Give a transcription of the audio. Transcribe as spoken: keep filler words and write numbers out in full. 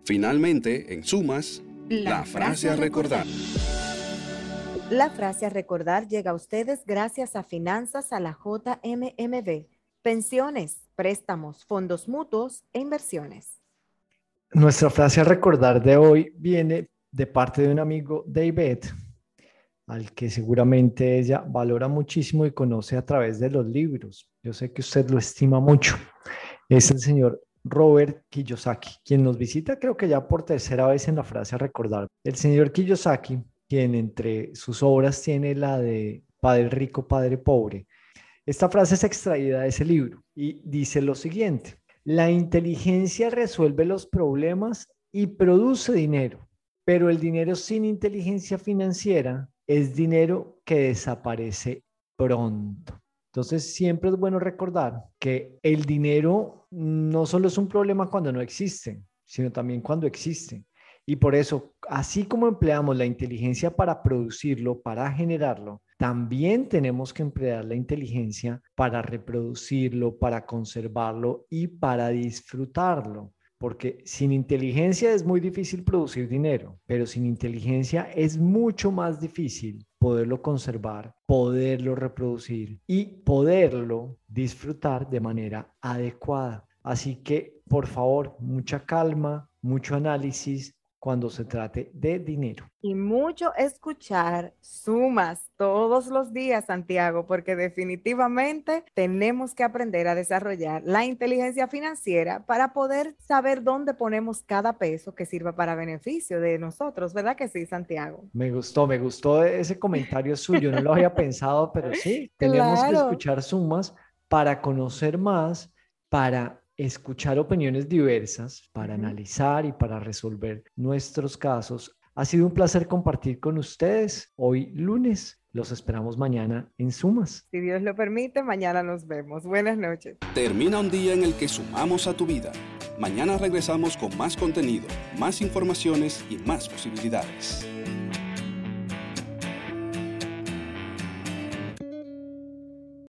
Finalmente, en sumas, la, la frase a recordar. La frase a recordar llega a ustedes gracias a Finanzas a la J M M B, pensiones, préstamos, fondos mutuos e inversiones. Nuestra frase a recordar de hoy viene de parte de un amigo, David, al que seguramente ella valora muchísimo y conoce a través de los libros. Yo sé que usted lo estima mucho. Es el señor Robert Kiyosaki, quien nos visita creo que ya por tercera vez en la frase a recordar. El señor Kiyosaki, quien entre sus obras tiene la de Padre Rico, Padre Pobre. Esta frase es extraída de ese libro y dice lo siguiente: la inteligencia resuelve los problemas y produce dinero, pero el dinero sin inteligencia financiera es dinero que desaparece pronto. Entonces, siempre es bueno recordar que el dinero no solo es un problema cuando no existe, sino también cuando existe. Y por eso, así como empleamos la inteligencia para producirlo, para generarlo, también tenemos que emplear la inteligencia para reproducirlo, para conservarlo y para disfrutarlo. Porque sin inteligencia es muy difícil producir dinero, pero sin inteligencia es mucho más difícil poderlo conservar, poderlo reproducir y poderlo disfrutar de manera adecuada. Así que, por favor, mucha calma, mucho análisis cuando se trate de dinero. Y mucho escuchar sumas todos los días, Santiago, porque definitivamente tenemos que aprender a desarrollar la inteligencia financiera para poder saber dónde ponemos cada peso que sirva para beneficio de nosotros, ¿verdad que sí, Santiago? Me gustó, me gustó ese comentario suyo, no lo había pensado, pero sí, tenemos Claro. que escuchar sumas para conocer más, para escuchar opiniones diversas, para uh-huh. analizar y para resolver nuestros casos. Ha sido un placer compartir con ustedes hoy lunes. Los esperamos mañana en Sumas. Si Dios lo permite, mañana nos vemos. Buenas noches. Termina un día en el que sumamos a tu vida. Mañana regresamos con más contenido, más informaciones y más posibilidades.